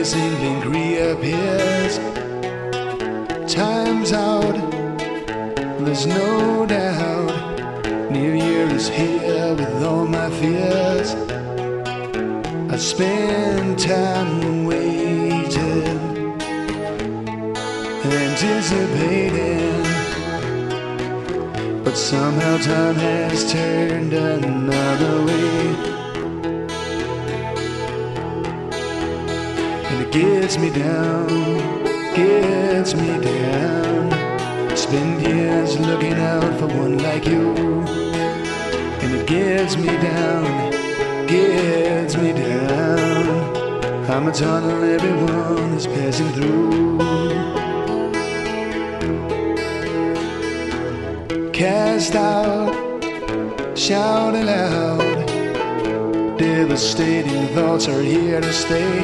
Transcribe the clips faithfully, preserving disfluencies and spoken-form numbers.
missing link reappears. Time's out, there's no doubt. New Year is here with all my fears. I spend time waiting, anticipating, but somehow time has turned another way, and it gets me down, gets me down. Spend years looking out for one like you, and it gets me down, gets me down. I'm a tunnel everyone is passing through. Cast out, shout aloud. Devastating thoughts are here to stay.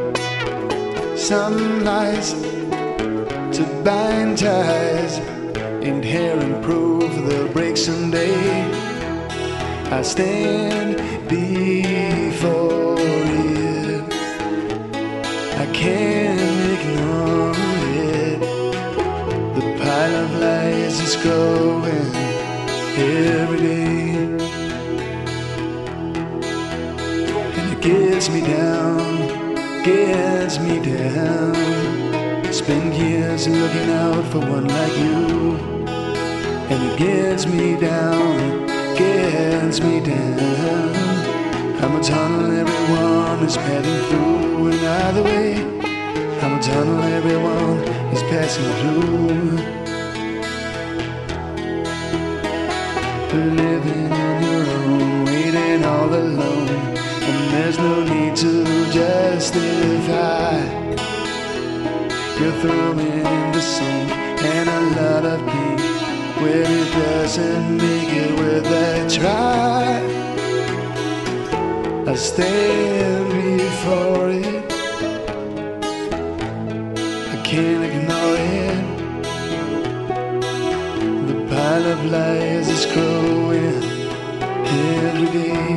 Some lies to bind ties, inherent proof they'll break someday. I stand before it, I can't ignore it. The pile of lies is growing every day, and it gets me down, gets me down. Spend years looking out for one like you, and it gets me down, gets me down. I'm a tunnel everyone is passing through, and either way, I'm a tunnel everyone is passing through. Living on your own, waiting all alone, and there's no need to justify. You're throwing in the sink and a lot of pink when it doesn't make it worth a try. I stand before it, I can't ignore it. The pile of lies is growing every day,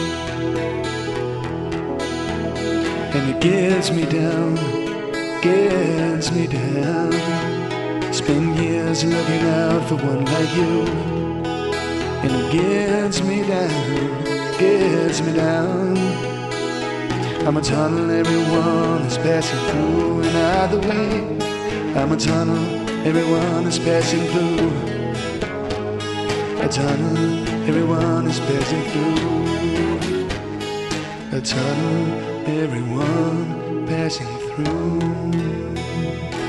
and it gets me down, gets me down. Spend years looking out for one like you, and it gets me down, gets me down. I'm a tunnel everyone is passing through, and either way, I'm a tunnel everyone is passing through. A tunnel everyone is passing through. A tunnel everyone passing through.